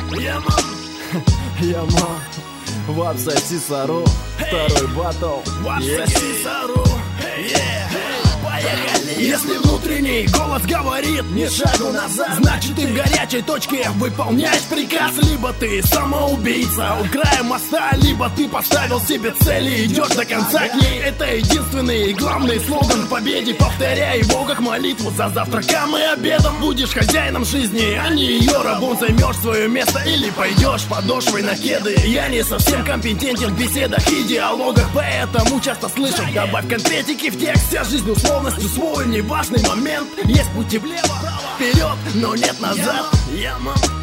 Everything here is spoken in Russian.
Яман, Вапса Сисару, второй батл. Вапса Сисару, если внутренний голос говорит ни шагу назад, значит ты в горячей точке выполняешь приказ. Либо ты самоубийца у края моста, либо ты поставил себе цели и идешь до конца к ней. Это единственный и главный слоган к победе. Повторяй его как молитву за завтраком и обедом. Будешь хозяином жизни, а не ее рабом. Займешь свое место или пойдешь подошвой на кеды. Я не совсем компетентен в беседах и диалогах, поэтому часто слышу: добавь конкретики в текст. Вся жизнь условностью свой неважный момент. Есть пути влево, вперед, но нет назад. Яман.